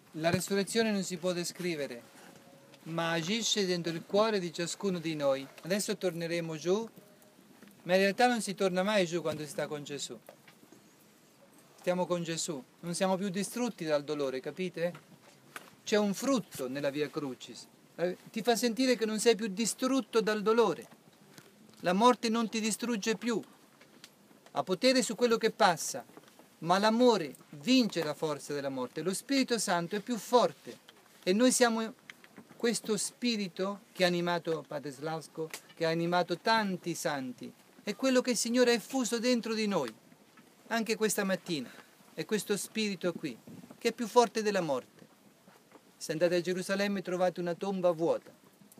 La resurrezione non si può descrivere, ma agisce dentro il cuore di ciascuno di noi. Adesso torneremo giù, ma in realtà non si torna mai giù quando si sta con Gesù. Stiamo con Gesù, non siamo più distrutti dal dolore, capite? C'è un frutto nella Via Crucis, ti fa sentire che non sei più distrutto dal dolore. La morte non ti distrugge più, ha potere su quello che passa, ma l'amore vince la forza della morte. Lo Spirito Santo è più forte e noi siamo questo Spirito che ha animato Padre Slavsko, che ha animato tanti santi. È quello che il Signore ha effuso dentro di noi, anche questa mattina. È questo Spirito qui, che è più forte della morte. Se andate a Gerusalemme trovate una tomba vuota.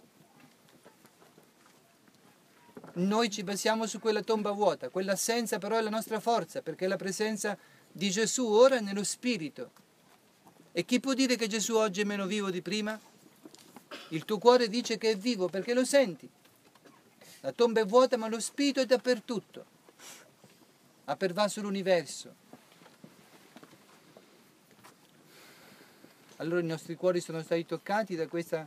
Noi ci basiamo su quella tomba vuota, quell'assenza però è la nostra forza, perché è la presenza di Gesù ora nello Spirito. E chi può dire che Gesù oggi è meno vivo di prima? Il tuo cuore dice che è vivo perché lo senti. La tomba è vuota ma lo Spirito è dappertutto, ha pervaso l'universo. Allora i nostri cuori sono stati toccati da questa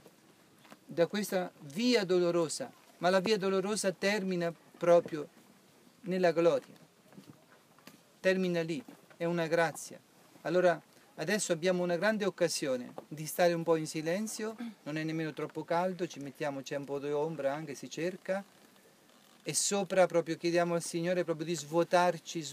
via dolorosa, ma la via dolorosa termina proprio nella gloria, termina lì, è una grazia. Allora adesso abbiamo una grande occasione di stare un po' in silenzio, non è nemmeno troppo caldo, c'è un po' di ombra anche, si cerca, e sopra proprio chiediamo al Signore proprio di svuotarci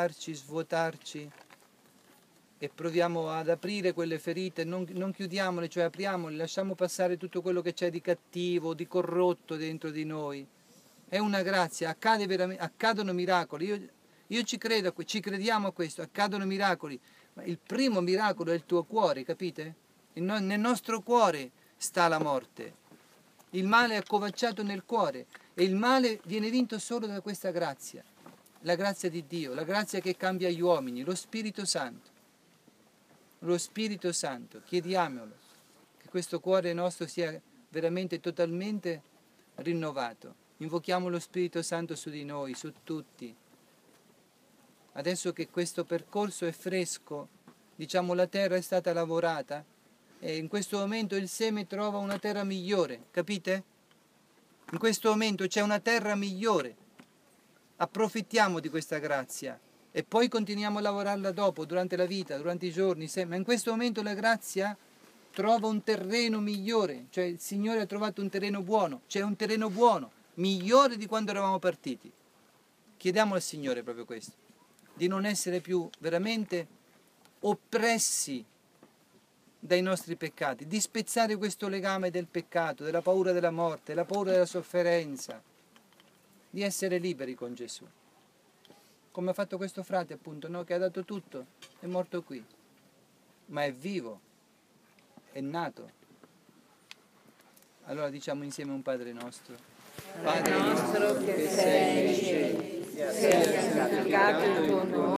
e proviamo ad aprire quelle ferite, non chiudiamole, cioè apriamole, lasciamo passare tutto quello che c'è di cattivo, di corrotto dentro di noi. È una grazia, accadono miracoli, io ci credo, ci crediamo a questo, accadono miracoli, ma il primo miracolo è il tuo cuore, capite? Nel nostro cuore sta la morte, il male è accovacciato nel cuore e il male viene vinto solo da questa grazia, la grazia di Dio, la grazia che cambia gli uomini, lo Spirito Santo. Lo Spirito Santo, chiediamolo, che questo cuore nostro sia veramente totalmente rinnovato. Invochiamo lo Spirito Santo su di noi, su tutti. Adesso che questo percorso è fresco, diciamo la terra è stata lavorata e in questo momento il seme trova una terra migliore, capite? In questo momento c'è una terra migliore. Approfittiamo di questa grazia. E poi continuiamo a lavorarla dopo, durante la vita, durante i giorni, ma in questo momento la grazia trova un terreno migliore, cioè il Signore ha trovato un terreno buono, c'è un terreno buono, migliore di quando eravamo partiti. Chiediamo al Signore proprio questo, di non essere più veramente oppressi dai nostri peccati, di spezzare questo legame del peccato, della paura della morte, della paura della sofferenza, di essere liberi con Gesù. Come ha fatto questo frate appunto, no? Che ha dato tutto, è morto qui, ma è vivo, è nato. Allora diciamo insieme un Padre nostro. Padre nostro che sei nei cieli, sia santificato il tuo nome.